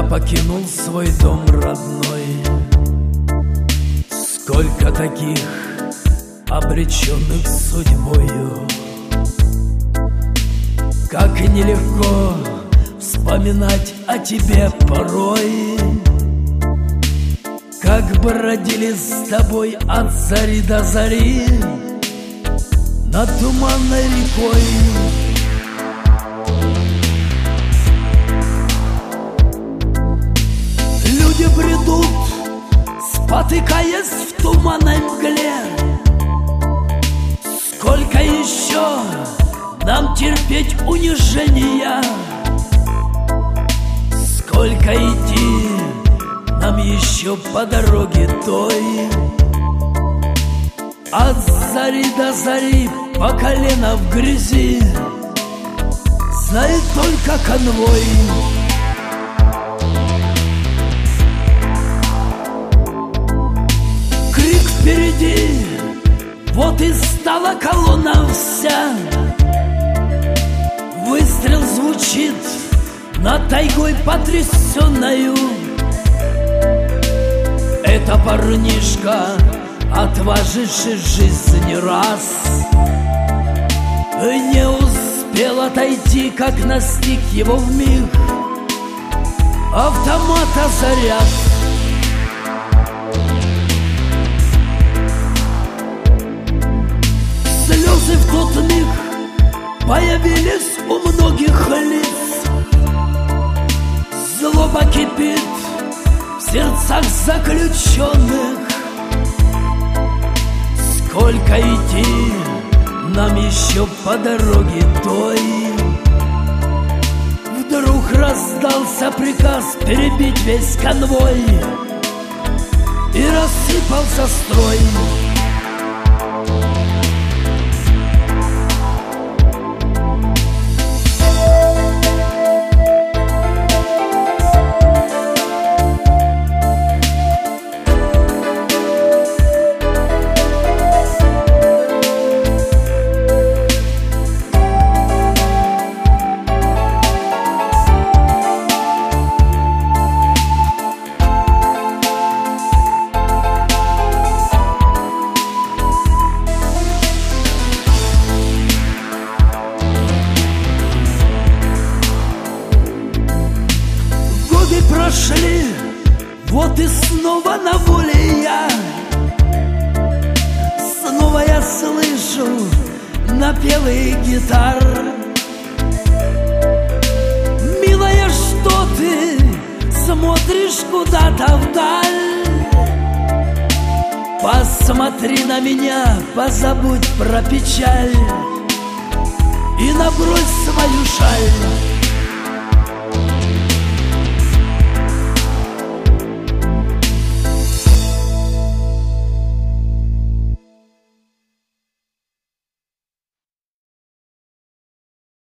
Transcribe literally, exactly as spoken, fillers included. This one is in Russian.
покинул свой дом родной. Сколько таких, обреченных судьбою. Как и нелегко вспоминать о тебе порой. Как бродили с тобой от зари до зари над туманной рекой. Люди бредут, спотыкаясь в туманной мгле. Сколько еще нам терпеть унижения? Сколько идти нам еще по дороге той? От зари до зари по колено в грязи знает только конвой. Крик впереди, вот и стала колонна вся. Выстрел звучит над тайгой потрясенною. Это парнишка, отваживший жизнь раз, не успел отойти, как настиг его вмиг автомата заряд. Слезы в тот миг появились у многих лиц. Злоба кипит в сердцах заключенных. Сколько идти нам еще по дороге той? Вдруг раздался приказ перебить весь конвой, и рассыпался строй. Прошли, вот и снова на воле я. Снова я слышу напевы гитар. Милая, что ты смотришь куда-то вдаль? Посмотри на меня, позабудь про печаль и набрось свою шаль.